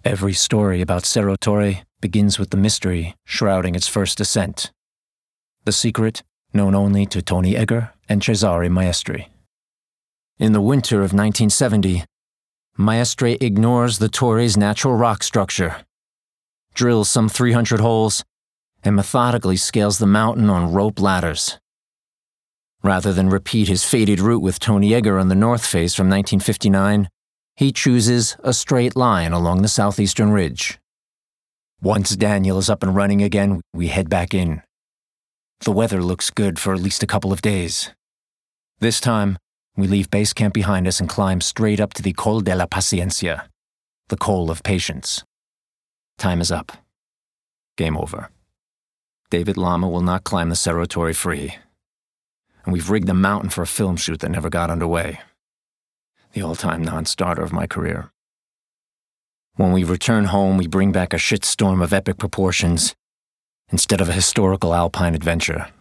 Every story about Cerro Torre begins with the mystery shrouding its first ascent. The secret known only to Tony Egger and Cesare Maestri. In the winter of 1970, Maestri ignores the Torre's natural rock structure, drills some 300 holes, and methodically scales the mountain on rope ladders. Rather than repeat his fated route with Tony Egger on the north face from 1959, he chooses a straight line along the southeastern ridge. Once Daniel is up and running again, we head back in. The weather looks good for at least a couple of days. This time, we leave base camp behind us and climb straight up to the Col de la Paciencia, the Col of Patience. Time is up. Game over. David Lama will not climb the Cerro Torre free. And we've rigged the mountain for a film shoot that never got underway. The all-time non-starter of my career. When we return home, we bring back a shitstorm of epic proportions instead of a historical alpine adventure.